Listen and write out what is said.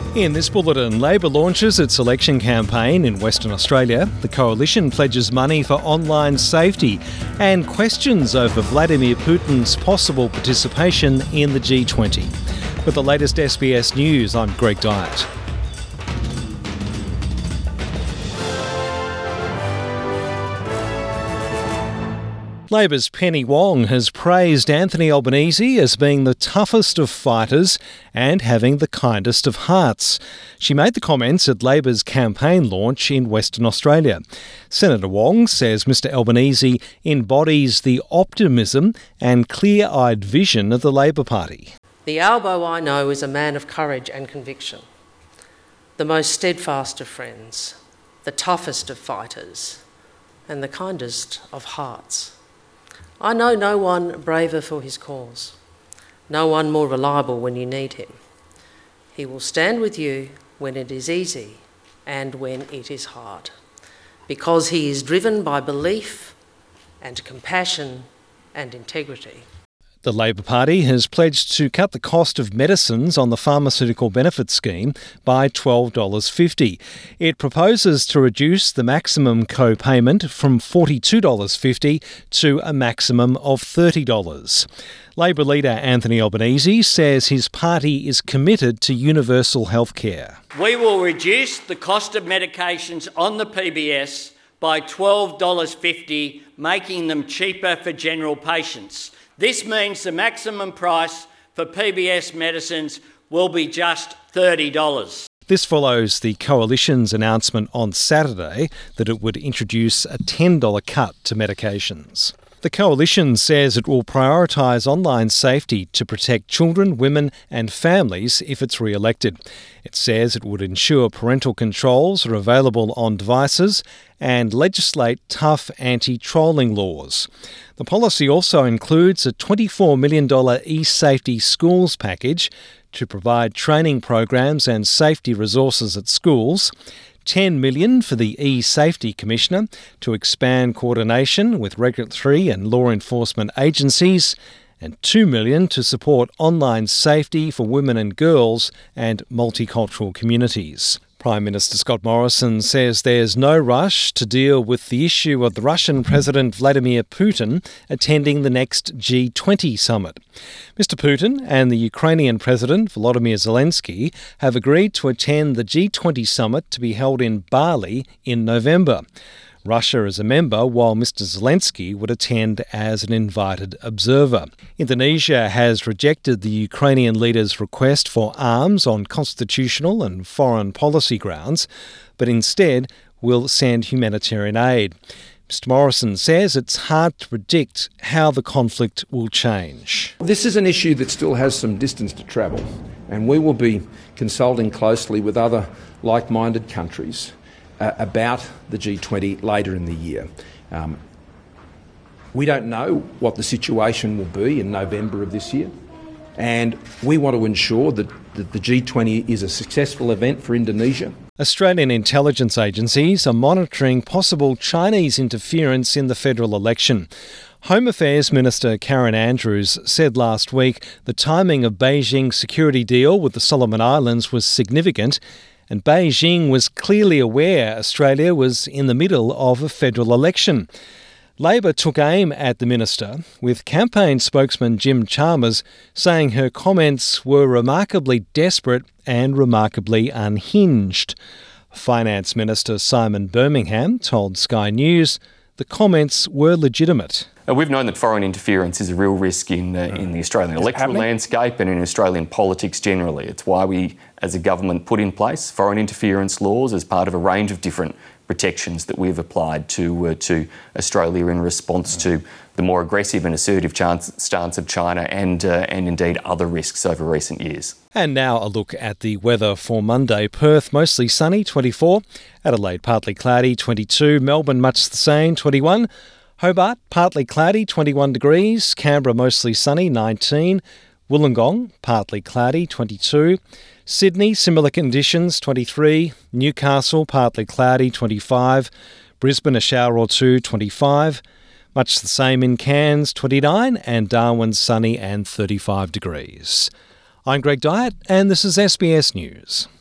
In this bulletin, Labor launches its election campaign in Western Australia. The Coalition pledges money for online safety and questions over Vladimir Putin's possible participation in the G20. With the latest SBS News, I'm Greg Dyett. Labor's Penny Wong has praised Anthony Albanese as being the toughest of fighters and having the kindest of hearts. She made the comments at Labor's campaign launch in Western Australia. Senator Wong says Mr Albanese embodies the optimism and clear-eyed vision of the Labor Party. The Albo I know is a man of courage and conviction, the most steadfast of friends, the toughest of fighters, and the kindest of hearts. I know no one braver for his cause, no one more reliable when you need him. He will stand with you when it is easy and when it is hard, because he is driven by belief and compassion and integrity. The Labor Party has pledged to cut the cost of medicines on the pharmaceutical benefit scheme by $12.50. It proposes to reduce the maximum co-payment from $42.50 to a maximum of $30. Labor leader Anthony Albanese says his party is committed to universal health care. We will reduce the cost of medications on the PBS by $12.50, making them cheaper for general patients. This means the maximum price for PBS medicines will be just $30. This follows the Coalition's announcement on Saturday that it would introduce a $10 cut to medications. The Coalition says it will prioritise online safety to protect children, women and families if it's re-elected. It says it would ensure parental controls are available on devices and legislate tough anti-trolling laws. The policy also includes a $24 million e-safety schools package to provide training programs and safety resources at schools, $10 million for the E-Safety Commissioner to expand coordination with regulatory and law enforcement agencies, and $2 million to support online safety for women and girls and multicultural communities. Prime Minister Scott Morrison says there's no rush to deal with the issue of the Russian President Vladimir Putin attending the next G20 summit. Mr Putin and the Ukrainian President Volodymyr Zelensky have agreed to attend the G20 summit to be held in Bali in November. Russia is a member, while Mr Zelensky would attend as an invited observer. Indonesia has rejected the Ukrainian leader's request for arms on constitutional and foreign policy grounds, but instead will send humanitarian aid. Mr Morrison says it's hard to predict how the conflict will change. This is an issue that still has some distance to travel, and we will be consulting closely with other like-minded countries about the G20 later in the year. We don't know what the situation will be in November of this year, and we want to ensure that the G20 is a successful event for Indonesia. Australian intelligence agencies are monitoring possible Chinese interference in the federal election. Home Affairs Minister Karen Andrews said last week the timing of Beijing's security deal with the Solomon Islands was significant, and Beijing was clearly aware Australia was in the middle of a federal election. Labor took aim at the minister, with campaign spokesman Jim Chalmers saying her comments were remarkably desperate and remarkably unhinged. Finance Minister Simon Birmingham told Sky News the comments were legitimate. We've known that foreign interference is a real risk in the Australian electoral landscape and in Australian politics generally. It's why we, as a government, put in place foreign interference laws as part of a range of different protections that we've applied to Australia in response to the more aggressive and assertive stance of China and indeed other risks over recent years. And now a look at the weather for Monday. Perth mostly sunny, 24. Adelaide partly cloudy, 22. Melbourne much the same, 21. Hobart partly cloudy, 21 degrees. Canberra mostly sunny, 19. Wollongong partly cloudy, 22. Sydney similar conditions, 23. Newcastle partly cloudy, 25. Brisbane a shower or two, 25. Much the same in Cairns, 29, and Darwin sunny and 35 degrees. I'm Greg Dyett, and this is SBS News.